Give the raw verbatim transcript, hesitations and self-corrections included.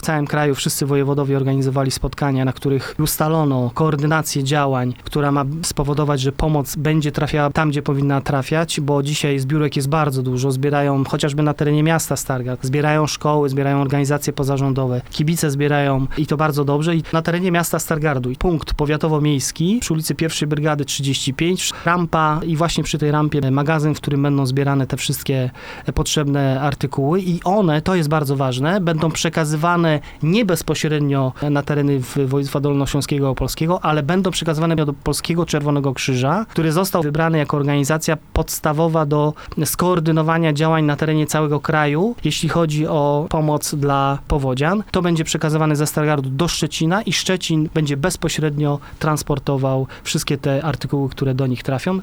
W całym kraju wszyscy wojewodowie organizowali spotkania, na których ustalono koordynację działań, która ma spowodować, że pomoc będzie trafiała tam, gdzie powinna trafiać, bo dzisiaj zbiórek jest bardzo dużo. Zbierają chociażby na terenie miasta Stargard, zbierają szkoły, zbierają organizacje pozarządowe, kibice zbierają i to bardzo dobrze. I na terenie miasta Stargardu punkt powiatowo-miejski przy ulicy pierwszej Brygady trzydzieści pięć, rampa i właśnie przy tej rampie magazyn, w którym będą zbierane te wszystkie potrzebne artykuły i one, to jest bardzo ważne, będą przekazywane nie bezpośrednio na tereny województwa dolnośląskiego i opolskiego, ale będą przekazywane do Polskiego Czerwonego Krzyża, który został wybrany jako organizacja podstawowa do skoordynowania działań na terenie całego kraju, jeśli chodzi o pomoc dla powodzian. To będzie przekazywane ze Stargardu do Szczecina i Szczecin będzie bezpośrednio transportował wszystkie te artykuły, które do nich trafią.